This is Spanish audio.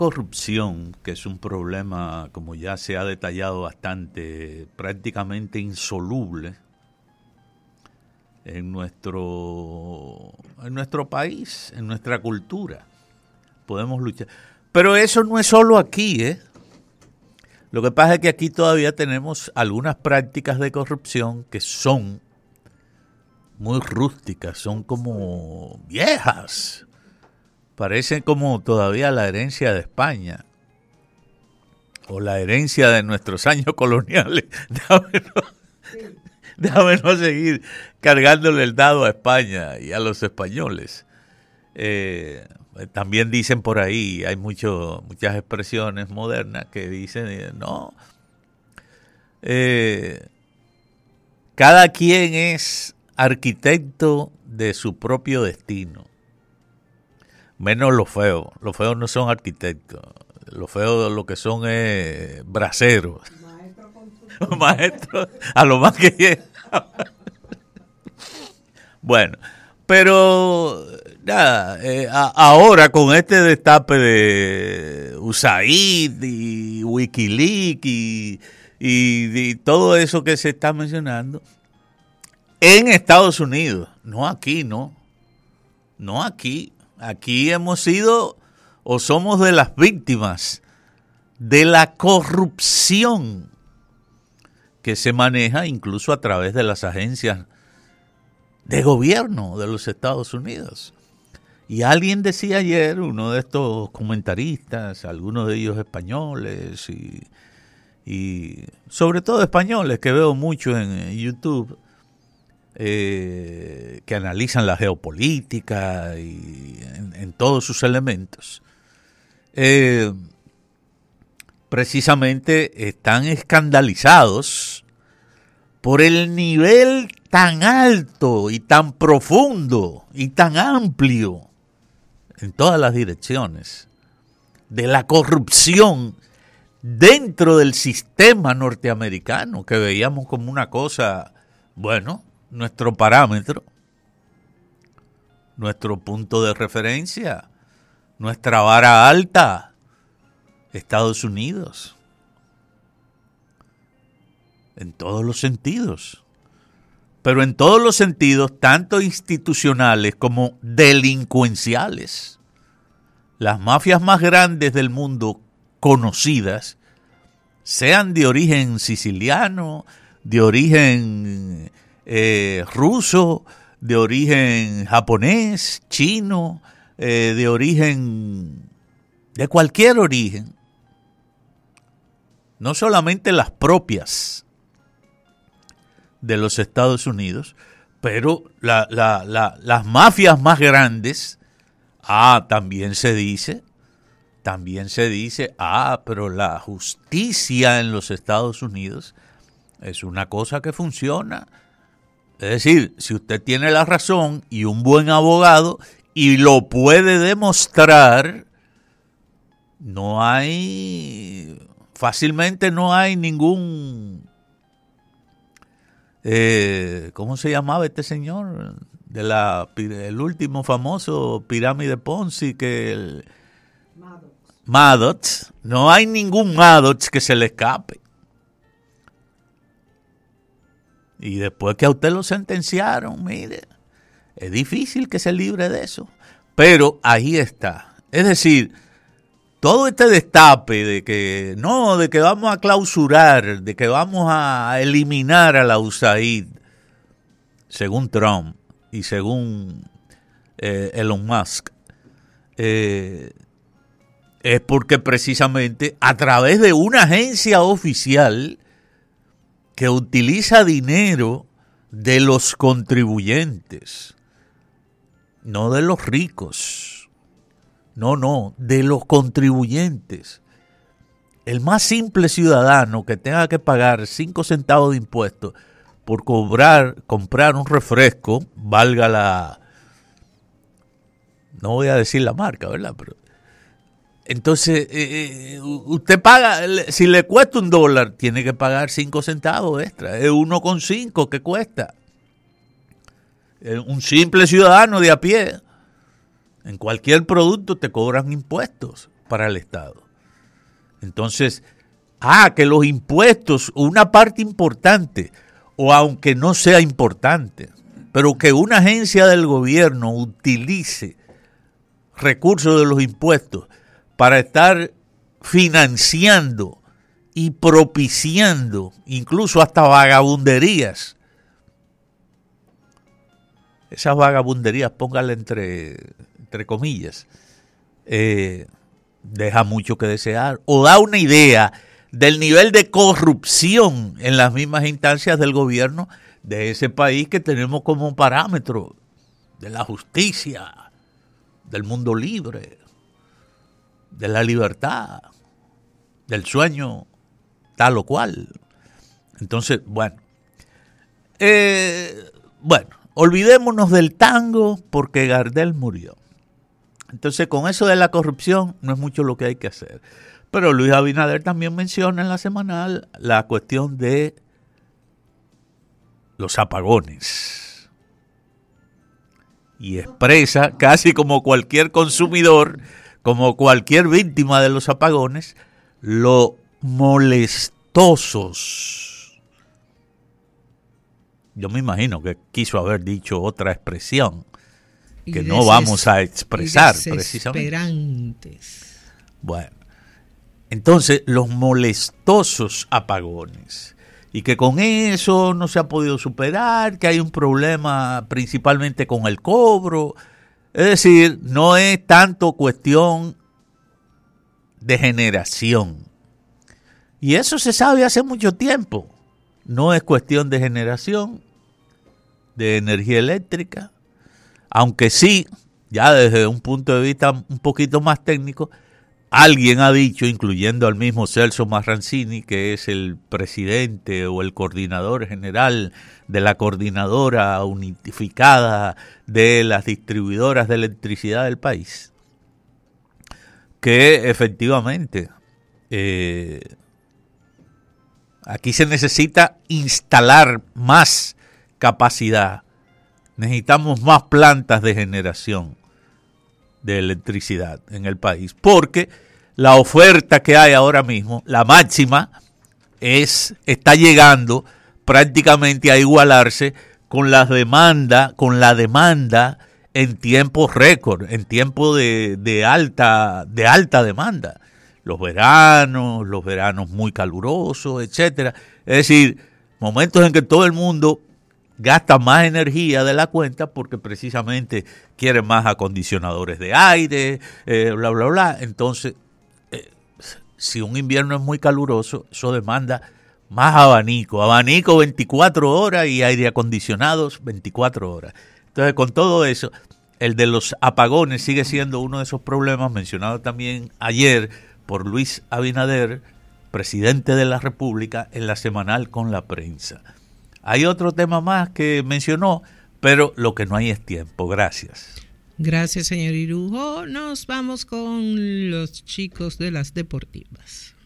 Corrupción, que es un problema, como ya se ha detallado bastante, prácticamente insoluble en nuestro país, en nuestra cultura. Podemos luchar. Pero eso no es solo aquí, ¿eh? Lo que pasa es que aquí todavía tenemos algunas prácticas de corrupción que son muy rústicas, son como viejas. Parecen como todavía la herencia de España o la herencia de nuestros años coloniales. Déjame no seguir cargándole el dado a España y a los españoles. También dicen por ahí, hay muchas expresiones modernas que dicen, no, cada quien es arquitecto de su propio destino. Menos los feos. Los feos no son arquitectos. Los feos lo que son es braceros. Maestros, a lo más que llega. Bueno, pero nada, ahora con este destape de USAID y Wikileaks y todo eso que se está mencionando, en Estados Unidos, no aquí, no aquí. Aquí hemos sido o somos de las víctimas de la corrupción que se maneja incluso a través de las agencias de gobierno de los Estados Unidos. Y alguien decía ayer, uno de estos comentaristas, algunos de ellos españoles y sobre todo españoles que veo mucho en YouTube, que analizan la geopolítica y en todos sus elementos, precisamente están escandalizados por el nivel tan alto y tan profundo y tan amplio en todas las direcciones de la corrupción dentro del sistema norteamericano, que veíamos como una cosa, bueno, nuestro parámetro, nuestro punto de referencia, nuestra vara alta, Estados Unidos, en todos los sentidos, pero en todos los sentidos, tanto institucionales como delincuenciales. Las mafias más grandes del mundo conocidas, sean de origen siciliano, de origen ruso, de origen japonés, chino, de origen, de cualquier origen, no solamente las propias de los Estados Unidos, pero las mafias más grandes, también se dice, pero la justicia en los Estados Unidos es una cosa que funciona. Es decir, si usted tiene la razón y un buen abogado y lo puede demostrar, fácilmente no hay ningún, ¿cómo se llamaba este señor? El último famoso pirámide Ponzi, Madoff. No hay ningún Madoff que se le escape. Y después que a usted lo sentenciaron, mire, es difícil que se libre de eso. Pero ahí está. Es decir, todo este destape de que vamos a clausurar, de que vamos a eliminar a la USAID, según Trump y según Elon Musk, es porque precisamente a través de una agencia oficial que utiliza dinero de los contribuyentes, no de los ricos, no, de los contribuyentes. El más simple ciudadano que tenga que pagar 5 centavos de impuestos por comprar un refresco, valga no voy a decir la marca, ¿verdad? Pero entonces, usted paga, si le cuesta $1, tiene que pagar 5 centavos extra. Es 1,5 que cuesta. Un simple ciudadano de a pie, en cualquier producto te cobran impuestos. para el Estado. Entonces, que los impuestos, una parte importante, o aunque no sea importante, pero que una agencia del gobierno utilice recursos de los impuestos para estar financiando y propiciando incluso hasta vagabunderías. Esas vagabunderías, póngale entre comillas, deja mucho que desear, o da una idea del nivel de corrupción en las mismas instancias del gobierno de ese país que tenemos como parámetro de la justicia, del mundo libre, de la libertad, del sueño tal o cual. Entonces, bueno, olvidémonos del tango porque Gardel murió. Entonces, con eso de la corrupción no es mucho lo que hay que hacer. Pero Luis Abinader también menciona en la semanal la cuestión de los apagones. Y expresa, casi como cualquier consumidor, como cualquier víctima de los apagones, lo molestosos. Yo me imagino que quiso haber dicho otra expresión que no vamos a expresar precisamente. Bueno, entonces los molestosos apagones, y que con eso no se ha podido superar, que hay un problema principalmente con el cobro. Es decir, no es tanto cuestión de generación. Y eso se sabe hace mucho tiempo. No es cuestión de generación de energía eléctrica, aunque sí, ya desde un punto de vista un poquito más técnico, alguien ha dicho, incluyendo al mismo Celso Marrancini, que es el presidente o el coordinador general de la coordinadora unificada de las distribuidoras de electricidad del país, que efectivamente aquí se necesita instalar más capacidad. Necesitamos más plantas de generación de electricidad en el país, porque la oferta que hay ahora mismo, la máxima, está llegando prácticamente a igualarse con la demanda en tiempos récord, en tiempo de alta demanda. Los veranos muy calurosos, etcétera. Es decir, momentos en que todo el mundo gasta más energía de la cuenta porque precisamente quieren más acondicionadores de aire, bla, bla, bla. Entonces, si un invierno es muy caluroso, eso demanda más abanico 24 horas y aire acondicionados 24 horas. Entonces, con todo eso, el de los apagones sigue siendo uno de esos problemas mencionados también ayer por Luis Abinader, presidente de la República, en la semanal Con la Prensa. Hay otro tema más que mencionó, pero lo que no hay es tiempo. Gracias. Gracias, señor Irujo. Nos vamos con los chicos de las deportivas.